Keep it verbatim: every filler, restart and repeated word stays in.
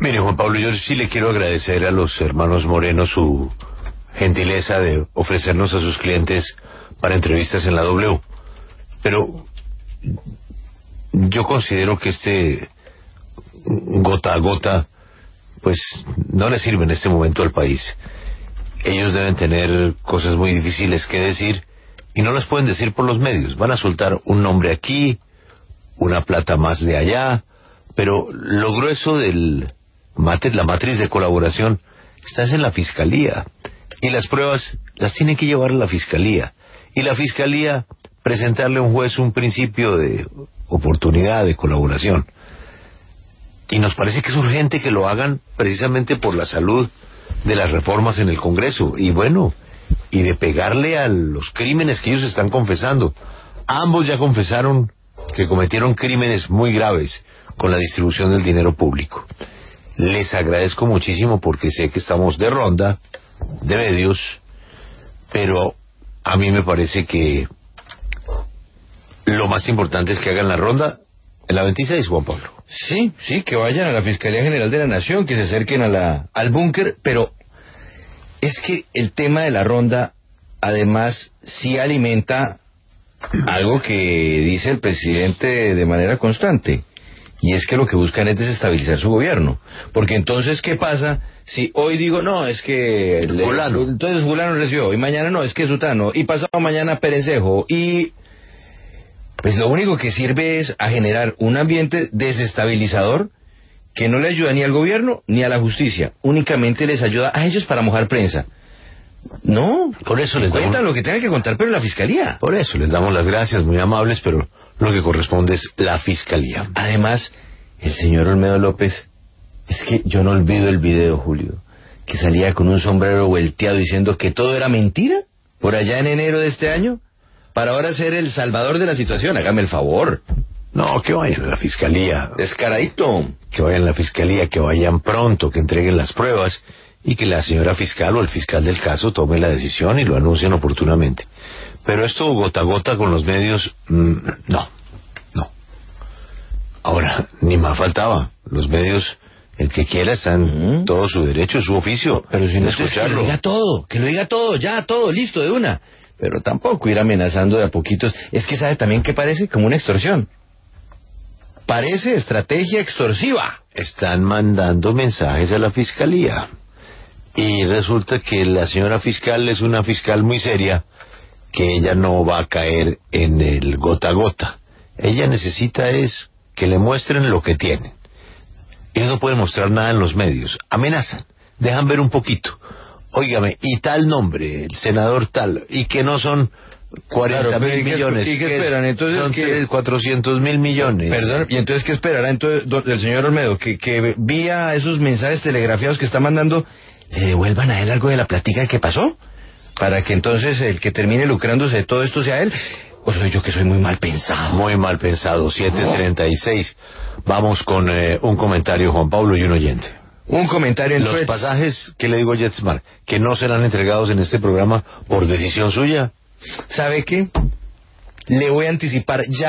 Mire, Juan Pablo, yo sí le quiero agradecer a los hermanos Moreno su gentileza de ofrecernos a sus clientes para entrevistas en la W. Pero yo considero que este gota a gota, pues no le sirve en este momento al país. Ellos deben tener cosas muy difíciles que decir y no las pueden decir por los medios. Van a soltar un nombre aquí, una plata más de allá, pero lo grueso del la matriz de colaboración está en la fiscalía, y las pruebas las tiene que llevar a la fiscalía, y la fiscalía presentarle a un juez un principio de oportunidad de colaboración. Y nos parece que es urgente que lo hagan precisamente por la salud de las reformas en el Congreso, y bueno, y de pegarle a los crímenes que ellos están confesando. Ambos ya confesaron que cometieron crímenes muy graves con la distribución del dinero público. Les agradezco muchísimo porque sé que estamos de ronda de medios, pero a mí me parece que lo más importante es que hagan la ronda en la veintiséis, Juan Pablo. Sí, sí, que vayan a la Fiscalía General de la Nación, que se acerquen a la, al búnker, pero es que el tema de la ronda, además, sí alimenta algo que dice el presidente de manera constante, y es que lo que buscan es desestabilizar su gobierno. Porque entonces, ¿qué pasa si hoy digo, no, es que le, fulano, entonces fulano recibió, y mañana no, es que sutano, y pasado mañana perencejo, y pues lo único que sirve es a generar un ambiente desestabilizador que no le ayuda ni al gobierno ni a la justicia, únicamente les ayuda a ellos para mojar prensa. No, por eso les cuentan damos, lo que tengan que contar, pero en la fiscalía. Por eso les damos las gracias, muy amables, pero lo que corresponde es la fiscalía. Además, el señor Olmedo López, es que yo no olvido el video, Julio, que salía con un sombrero volteado diciendo que todo era mentira, por allá en enero de este año, para ahora ser el salvador de la situación. Hágame el favor. No, que vayan a la fiscalía. Descaradito. Que vayan a la fiscalía, que vayan pronto, que entreguen las pruebas y que la señora fiscal o el fiscal del caso tome la decisión y lo anuncien oportunamente. Pero esto gota a gota con los medios, mmm, no, no. Ahora, ni más faltaba. Los medios, el que quiera, está en uh-huh. todo su derecho, su oficio. Pero si no, escucharlo. Que lo diga todo, que lo diga todo, ya, todo, listo, de una. Pero tampoco ir amenazando de a poquitos. Es que sabe también que parece como una extorsión. Parece estrategia extorsiva. Están mandando mensajes a la fiscalía. Y resulta que la señora fiscal es una fiscal muy seria, que ella no va a caer en el gota a gota. Ella necesita es que le muestren lo que tienen. Ellos no pueden mostrar nada en los medios. Amenazan, dejan ver un poquito. Óigame, y tal nombre, el senador tal, y que no son cuarenta claro, mil millones. ¿Y qué esperan? Entonces, son ¿qué? cuatrocientos mil millones. Perdón, ¿y entonces qué esperará entonces el señor Olmedo? Que, que vía esos mensajes telegrafiados que está mandando, le devuelvan a él algo de la platica que pasó, para que entonces el que termine lucrándose de todo esto sea él. ¿O soy yo que soy muy mal pensado? Muy mal pensado. Siete treinta y seis. Vamos con eh, un comentario, Juan Pablo, y un oyente. Un comentario en Los Threads. pasajes, ¿qué le digo a JetSmart? Que no serán entregados en este programa por decisión suya. ¿Sabe qué? Le voy a anticipar ya